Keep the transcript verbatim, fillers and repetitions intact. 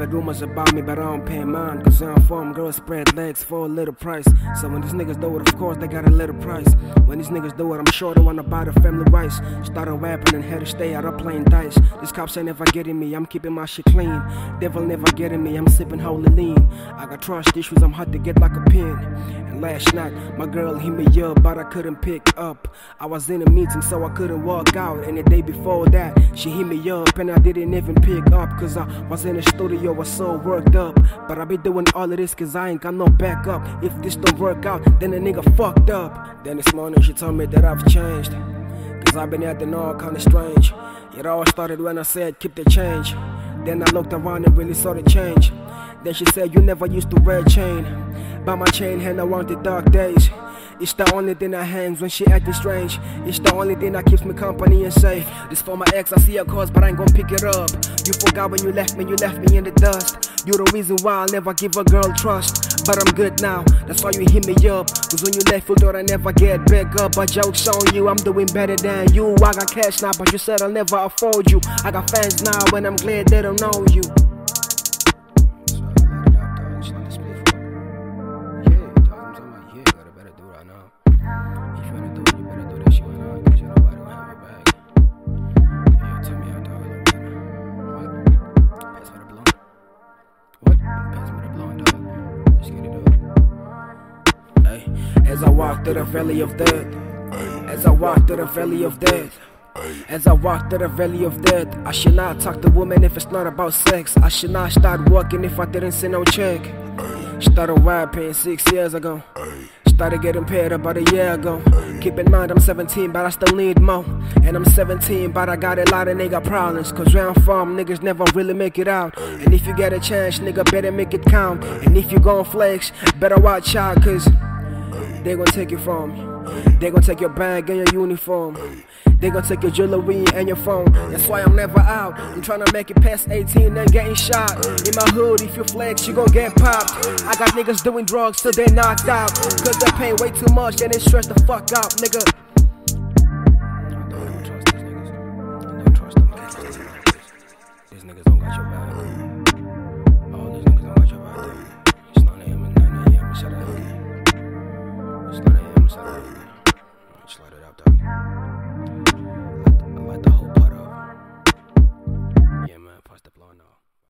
heard rumors about me, but I don't pay mine. Cause I'm from girls spread legs for a little price. So when these niggas do it, of course they got a little price. When these niggas do it, I'm sure they wanna buy the family rights. Started rapping and had to stay out of playing dice. These cops ain't never getting me, I'm keeping my shit clean. Devil never getting me, I'm sipping holy lean. I got trust issues, I'm hard to get like a pin. And last night, my girl hit me up, but I couldn't pick up. I was in a meeting, so I couldn't walk out. And the day before that, she hit me up, and I didn't even pick up. Cause I was in the studio, was so worked up. But I be doing all of this cause I ain't got no backup. If this don't work out, then the nigga fucked up. Then this morning she told me that I've changed, cause I've been acting all kinda strange. It all started when I said keep the change. Then I looked around and really saw the change. Then she said you never used to wear a chain, but my chain had no on the dark days. It's the only thing that hangs when she acting strange. It's the only thing that keeps me company and safe. This for my ex, I see her calls, but I ain't gon' pick it up. You forgot when you left me, you left me in the dust. You're the reason why I'll never give a girl trust. But I'm good now, that's why you hit me up. Cause when you left, you thought I never get back up. But joke's on you, I'm doing better than you. I got cash now, but you said I'll never afford you. I got fans now, and I'm glad they don't know you. As I walk through the valley of death, as I walk through the valley of death, as I walk through the valley of death, I should not talk to women if it's not about sex. I should not start working if I didn't send no check. Started rapping six years ago, started getting paid about a year ago. Keep in mind I'm seventeen, but I still need more. And I'm seventeen, but I got a lot of nigga problems. Cause where I'm from, niggas never really make it out. And if you get a chance, nigga, better make it count. And if you gon' flex, better watch out, cause they gon' take it from you. They gon' take your bag and your uniform. They gon' take your jewelry and your phone. That's why I'm never out. I'm tryna make it past eighteen and getting shot. In my hood, if you flex, you gon' get popped. I got niggas doing drugs till they knocked out. Cause they pay way too much and they stress the fuck out, nigga. I don't trust these niggas. I don't trust them. These niggas don't got your back.